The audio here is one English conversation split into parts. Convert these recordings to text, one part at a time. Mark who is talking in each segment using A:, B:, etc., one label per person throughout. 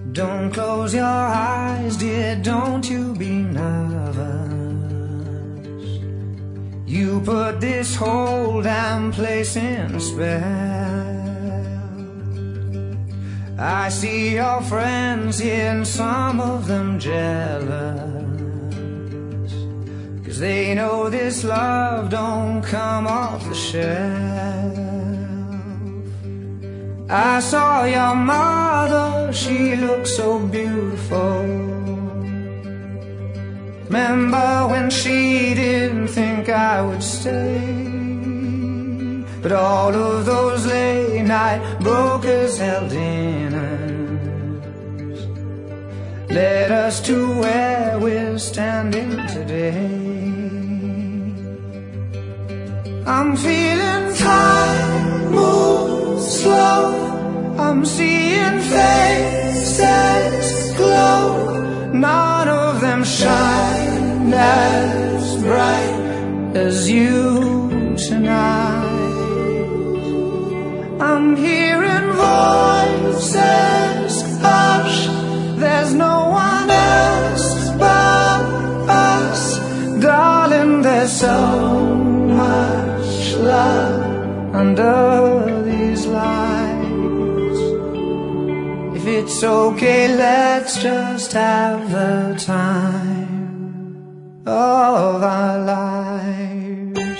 A: Don't close your eyes, dear, don't you be nervous. You put this whole damn place in a spell. I see your friends here and some of them jealous, 'cause they know this love don't come off the shelf. I saw your mother, she looked so beautiful. Remember when she didn't think I would stay? But all of those late night brokers held dinners led us to where we're standing today. I'm feeling time move slow, I'm seeing faces glow. None of them shine as bright as you tonight. I'm hearing voices hush, there's no one else but us. Darling, there's so much love under these lights. If it's okay, let's just have the time of our lives.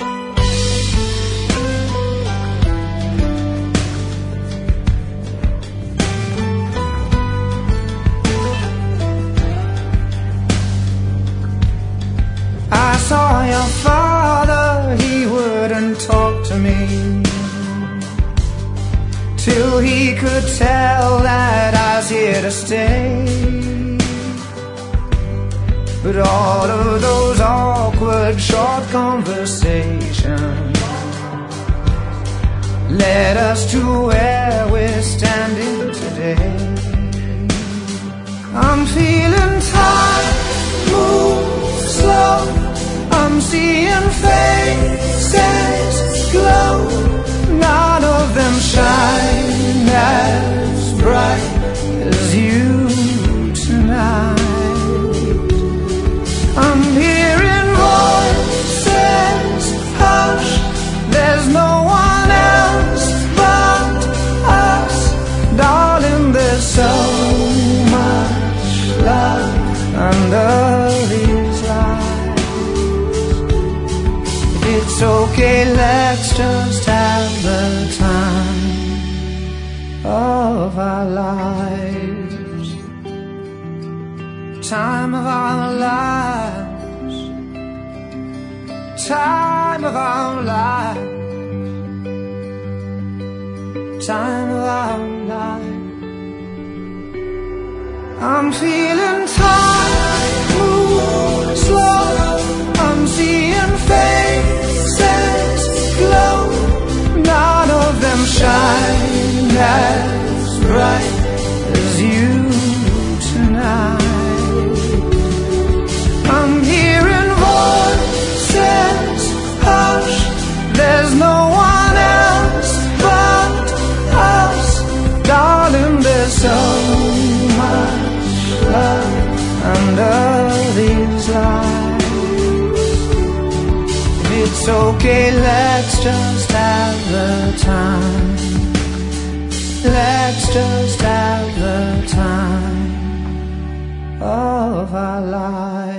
A: I saw your father, he wouldn't talk to me till he could tell that I was here to stay. But all of those awkward short conversations led us to where we're standing today. I'm feeling time move slow, I'm seeing faces glow. None of them shine as bright as you tonight. I'm hearing voices hush, there's no one else but us. Darling, there's so much love under these lights. If it's okay, let's just have the time of our lives. Time of our lives. Time of our lives. Time of our lives. I'm feeling time move slow, I'm seeing faces glow. None of them shine as bright as you tonight. I'm hearing voices hush, there's no one else but us. Darling, there's so much love under these lights. If it's okay, let's just have the time. Let's just have the time of our lives.